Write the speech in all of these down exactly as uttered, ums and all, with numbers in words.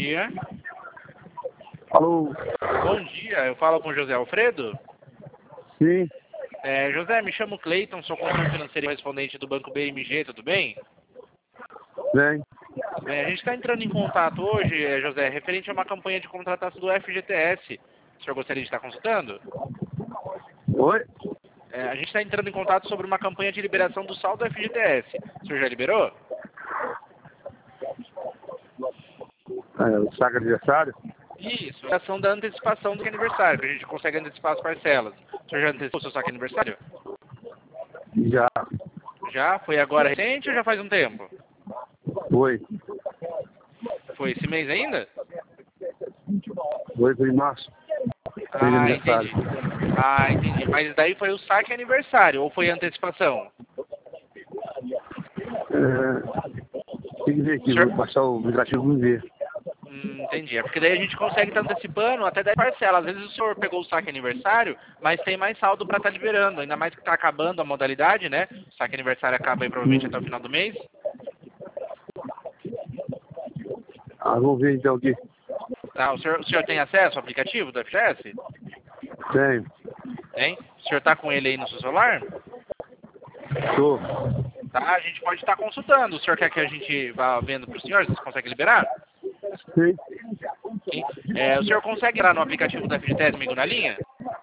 dia. Alô? Bom dia, eu falo com o José Alfredo. Sim, É, José, me chamo Cleiton, sou consultor financeiro e correspondente do Banco B M G, tudo bem? vem. Bem, a gente está entrando em contato hoje, é, José, referente a uma campanha de contratação do F G T S. O senhor gostaria de estar consultando? Oi? É, a gente está entrando em contato sobre uma campanha de liberação do saldo do F G T S. O senhor já liberou? É, o saco aniversário? Isso, a ação da antecipação do aniversário, que a gente consegue antecipar as parcelas. O senhor já antecipou o seu saque aniversário? Já. Já? Foi agora recente ou já faz um tempo? Foi. Foi esse mês ainda? Foi, foi em março. Fez Ah, aniversário. entendi. Ah, entendi. Mas daí foi o saque aniversário ou foi a antecipação? É, tem que ver aqui, Senhor? vou passar o aplicativo e ver. Hum, entendi. É porque daí a gente consegue estar antecipando até dez parcelas. Às vezes o senhor pegou o saque aniversário, mas tem mais saldo para estar liberando. Ainda mais que está acabando a modalidade, né? O saque aniversário acaba aí provavelmente até o final do mês. Ah, vamos ver então aqui. Tá, o senhor, o senhor tem acesso ao aplicativo do F G S? Tenho. Tem? O senhor está com ele aí no seu celular? Tô. Tá, a gente pode estar consultando. O senhor quer que a gente vá vendo para o senhor? Vocês conseguem liberar? Sim. Sim. É, o senhor consegue entrar no aplicativo da F G T S comigo na linha?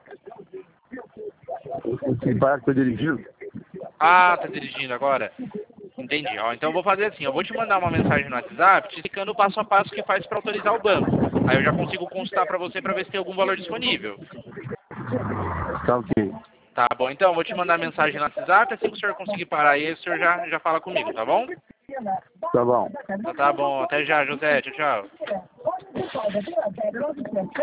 Esse bar que foi dirigindo? Ah, tá dirigindo agora? Entendi. Ó, então eu vou fazer assim, eu vou te mandar uma mensagem no WhatsApp te explicando o passo a passo que faz para autorizar o banco. Aí eu já consigo consultar para você para ver se tem algum valor disponível. Tá ok. Tá bom, então eu vou te mandar mensagem no WhatsApp, assim que o senhor conseguir parar aí, o senhor já, já fala comigo, tá bom? Tá bom. Então tá bom, até já, José, tchau, tchau.